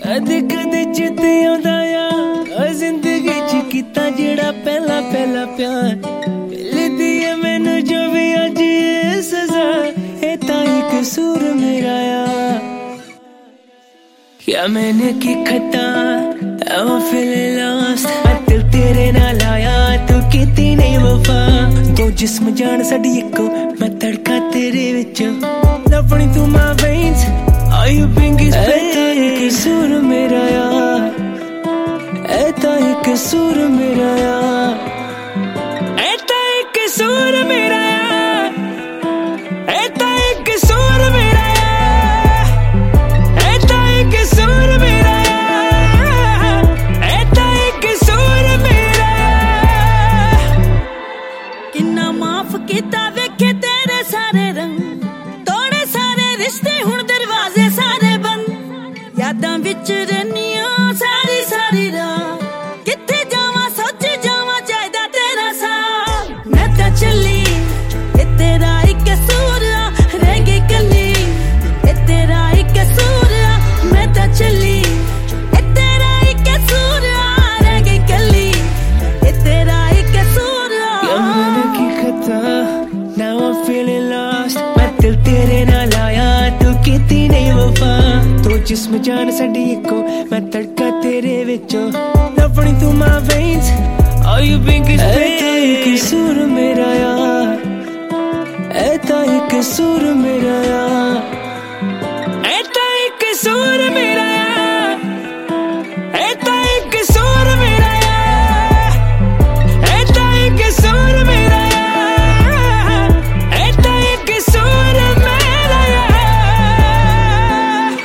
कदे कदे चित आंदा आ जिंदगी च कीता जेड़ा पहला पहला प्यार मिलदी है मैनू जो भी अज ये सजा ए ताई कसूर मेरा आ क्या मैंने की खता I'm feeling lost मैं दिल तेरे नाल आया तू कीती नहीं वफा दो जिस्म जान साडी इको मैं तड़का तेरे विचों लपनी तू my veins Are you being expected कसूर मेरा यार ऐता ही कसूर मेरा यार ऐता ही कसूर मेरा यार ऐता ही कसूर मेरा यार ऐता ही कसूर मेरा यार ऐता ही कसूर मेरा यार किन्ना माफ कीता वेखे तेरे सारे रंग तोड़े सारे रिश्ते हुण दरवाजे सारे बंद यादां विच रनिया सारी सारी रात किथे जावां सोच जावां चाहदा तेरा साथ मैं तां चली ए तेरा ही कसूर रह गई कली ए तेरा ही कसूर मैं तां चली ए तेरा ही कसूर रह गई कली ए तेरा ही कसूर क्या मैंने की खता Now I'm feeling lost मैं दिल तेरे नाल आया तू कीती नहीं वफा दो जिस्म जान साडी इको मैं तड़का तेरे विचों लपनी तू my veins Are you being expected ऐता ही कसूर मेरा यार ऐता ही कसूर मेरा यार ऐता ही कसूर मेरा यार ऐता ही कसूर मेरा यार ऐता ही कसूर मेरा यार ऐता ही कसूर मेरा यार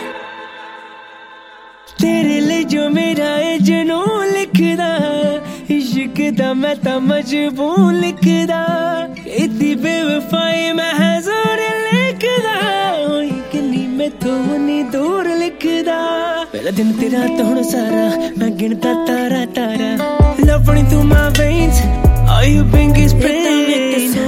तेरे लिए जो मेरा है जुनून लिखदा इश्क दा मैं तां मजबूर लिखदा इदी बेवफाई मैं हज़ार लिखदा होई किन्नी मैथों नी दूर लिखदा पहला दिन तेरा तो हुण सारा मैं गिनदा तारा तारा लपनी तू my veins Are you being expected